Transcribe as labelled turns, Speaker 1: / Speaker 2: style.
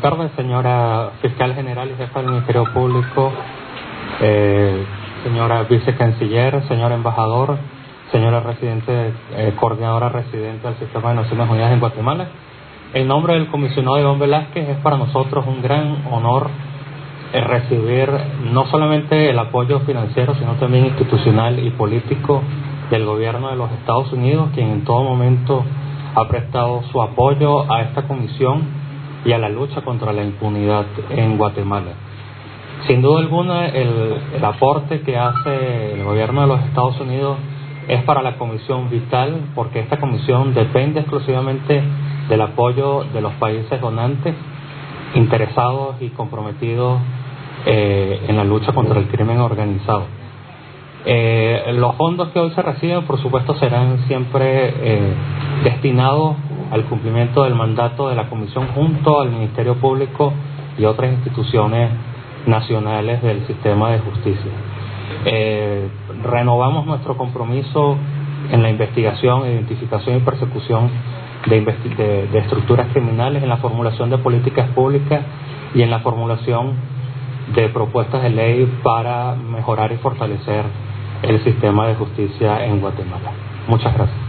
Speaker 1: Buenas tardes, señora Fiscal General y Jefa del Ministerio Público, señora Vicecanciller, señor Embajador, señora Coordinadora Residente del Sistema de Naciones Unidas en Guatemala. En nombre del comisionado Iván Velázquez, es para nosotros un gran honor recibir no solamente el apoyo financiero, sino también institucional y político del gobierno de los Estados Unidos, quien en todo momento ha prestado su apoyo a esta comisión y a la lucha contra la impunidad en Guatemala. Sin duda alguna, el aporte que hace el gobierno de los Estados Unidos es para la comisión vital, porque esta comisión depende exclusivamente del apoyo de los países donantes interesados y comprometidos en la lucha contra el crimen organizado. Los fondos que hoy se reciben, por supuesto, serán siempre destinados al cumplimiento del mandato de la Comisión junto al Ministerio Público y otras instituciones nacionales del sistema de justicia. Renovamos nuestro compromiso en la investigación, identificación y persecución de estructuras criminales, en la formulación de políticas públicas y en la formulación de propuestas de ley para mejorar y fortalecer el sistema de justicia en Guatemala. Muchas gracias.